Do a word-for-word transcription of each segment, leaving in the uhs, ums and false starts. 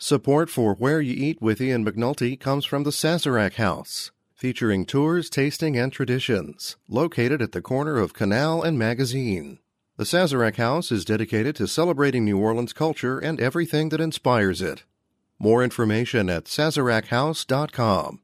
Support for Where You Eat with Ian McNulty comes from the Sazerac House, featuring tours, tasting, and traditions, located at the corner of Canal and Magazine. The Sazerac House is dedicated to celebrating New Orleans culture and everything that inspires it. More information at sazerac house dot com.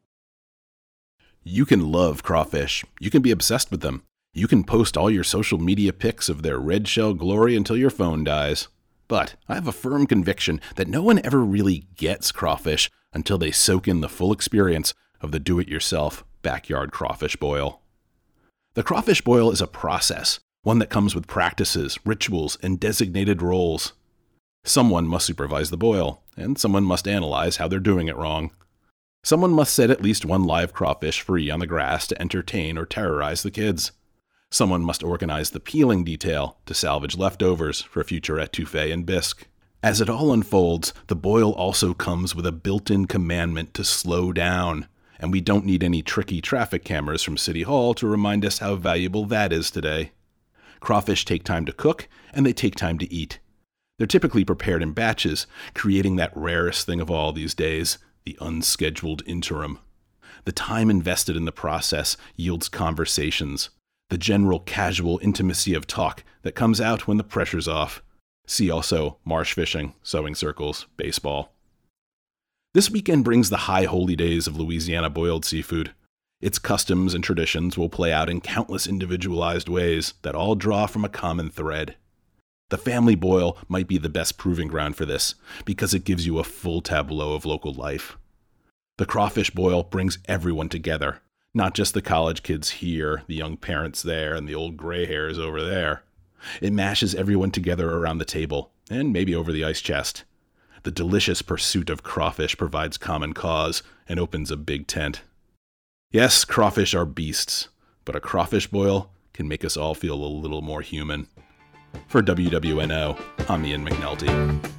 You can love crawfish. You can be obsessed with them. You can post all your social media pics of their red shell glory until your phone dies. But I have a firm conviction that no one ever really gets crawfish until they soak in the full experience of the do-it-yourself backyard crawfish boil. The crawfish boil is a process, one that comes with practices, rituals, and designated roles. Someone must supervise the boil, and someone must analyze how they're doing it wrong. Someone must set at least one live crawfish free on the grass to entertain or terrorize the kids. Someone must organize the peeling detail to salvage leftovers for future etouffee and bisque. As it all unfolds, the boil also comes with a built-in commandment to slow down, and we don't need any tricky traffic cameras from City Hall to remind us how valuable that is today. Crawfish take time to cook, and they take time to eat. They're typically prepared in batches, creating that rarest thing of all these days, the unscheduled interim. The time invested in the process yields conversations, the general casual intimacy of talk that comes out when the pressure's off. See also marsh fishing, sewing circles, baseball. This weekend brings the high holy days of Louisiana boiled seafood. Its customs and traditions will play out in countless individualized ways that all draw from a common thread. The family boil might be the best proving ground for this, because it gives you a full tableau of local life. The crawfish boil brings everyone together, not just the college kids here, the young parents there, and the old gray hairs over there. It mashes everyone together around the table, and maybe over the ice chest. The delicious pursuit of crawfish provides common cause and opens a big tent. Yes, crawfish are beasts, but a crawfish boil can make us all feel a little more human. For W W N O, I'm Ian McNulty.